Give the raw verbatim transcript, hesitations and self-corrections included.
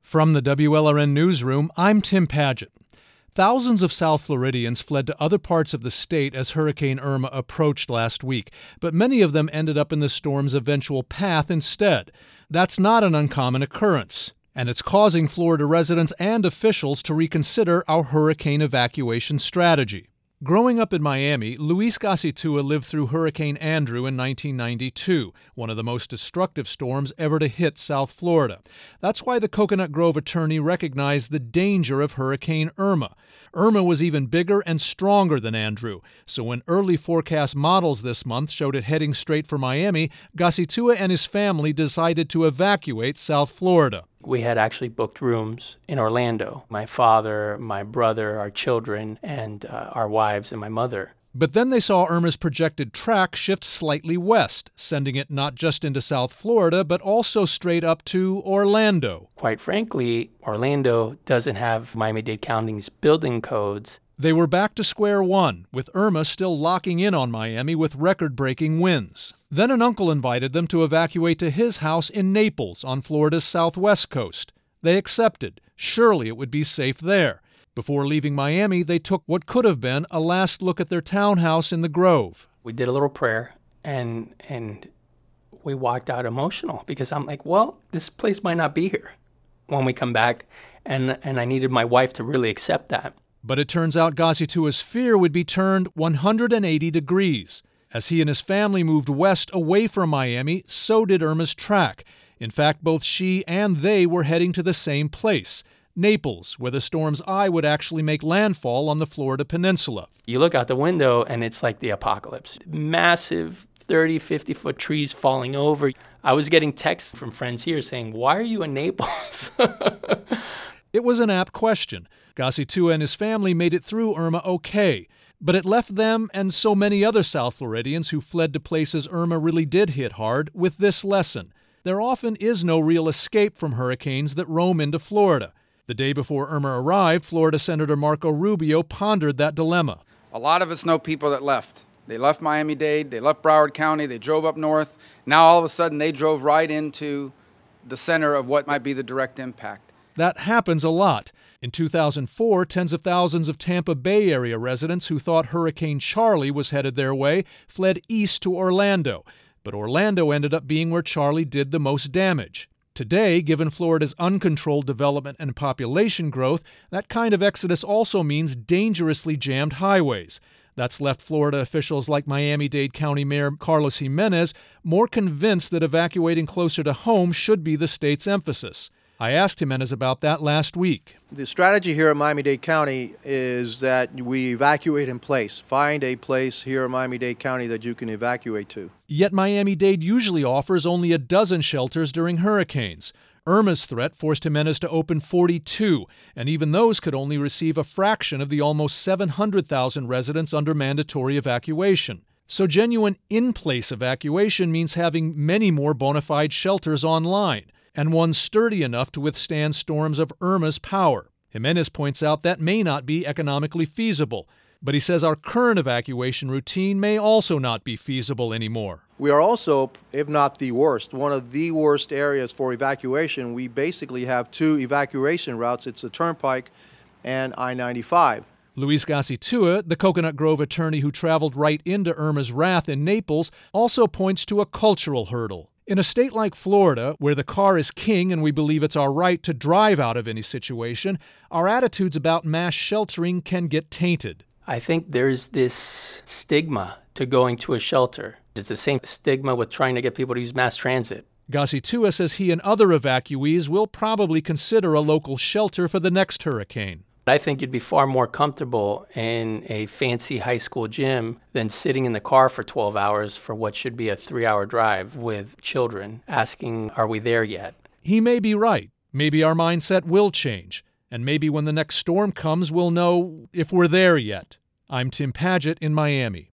From the W L R N Newsroom, I'm Tim Padgett. Thousands of South Floridians fled to other parts of the state as Hurricane Irma approached last week, but many of them ended up in the storm's eventual path instead. That's not an uncommon occurrence, and it's causing Florida residents and officials to reconsider our hurricane evacuation strategy. Growing up in Miami, Luis Gacitua lived through Hurricane Andrew in nineteen ninety-two, one of the most destructive storms ever to hit South Florida. That's why the Coconut Grove attorney recognized the danger of Hurricane Irma. Irma was even bigger and stronger than Andrew, so when early forecast models this month showed it heading straight for Miami, Gacitua and his family decided to evacuate South Florida. We had actually booked rooms in Orlando. My father, my brother, our children, and uh, our wives and my mother. But then they saw Irma's projected track shift slightly west, sending it not just into South Florida, but also straight up to Orlando. Quite frankly, Orlando doesn't have Miami-Dade County's building codes. They were back to square one, with Irma still locking in on Miami with record-breaking winds. Then an uncle invited them to evacuate to his house in Naples on Florida's southwest coast. They accepted. Surely it would be safe there. Before leaving Miami, they took what could have been a last look at their townhouse in the Grove. We did a little prayer, and and we walked out emotional because I'm like, well, this place might not be here when we come back, and and I needed my wife to really accept that. But it turns out Gacitua's fear would be turned one hundred eighty degrees. As he and his family moved west away from Miami, so did Irma's track. In fact, both she and they were heading to the same place, Naples, where the storm's eye would actually make landfall on the Florida peninsula. You look out the window and it's like the apocalypse. Massive thirty, fifty-foot trees falling over. I was getting texts from friends here saying, why are you in Naples? It was an apt question. Gacitua and his family made it through Irma okay, but it left them and so many other South Floridians who fled to places Irma really did hit hard with this lesson. There often is no real escape from hurricanes that roam into Florida. The day before Irma arrived, Florida Senator Marco Rubio pondered that dilemma. A lot of us know people that left. They left Miami-Dade, they left Broward County, they drove up north. Now all of a sudden they drove right into the center of what might be the direct impact. That happens a lot. In two thousand four, tens of thousands of Tampa Bay area residents who thought Hurricane Charley was headed their way fled east to Orlando. But Orlando ended up being where Charley did the most damage. Today, given Florida's uncontrolled development and population growth, that kind of exodus also means dangerously jammed highways. That's left Florida officials like Miami-Dade County Mayor Carlos Jimenez more convinced that evacuating closer to home should be the state's emphasis. I asked Jimenez about that last week. The strategy here at Miami-Dade County is that we evacuate in place. Find a place here in Miami-Dade County that you can evacuate to. Yet Miami-Dade usually offers only a dozen shelters during hurricanes. Irma's threat forced Jimenez to open forty-two, and even those could only receive a fraction of the almost seven hundred thousand residents under mandatory evacuation. So genuine in-place evacuation means having many more bona fide shelters online, and one sturdy enough to withstand storms of Irma's power. Jimenez points out that may not be economically feasible, but he says our current evacuation routine may also not be feasible anymore. We are also, if not the worst, one of the worst areas for evacuation. We basically have two evacuation routes. It's the Turnpike and I ninety-five. Luis Gacitua, the Coconut Grove attorney who traveled right into Irma's wrath in Naples, also points to a cultural hurdle. In a state like Florida, where the car is king and we believe it's our right to drive out of any situation, our attitudes about mass sheltering can get tainted. I think there's this stigma to going to a shelter. It's the same stigma with trying to get people to use mass transit. Gacitua says he and other evacuees will probably consider a local shelter for the next hurricane. I think you'd be far more comfortable in a fancy high school gym than sitting in the car for twelve hours for what should be a three-hour drive with children asking, are we there yet? He may be right. Maybe our mindset will change. And maybe when the next storm comes, we'll know if we're there yet. I'm Tim Padgett in Miami.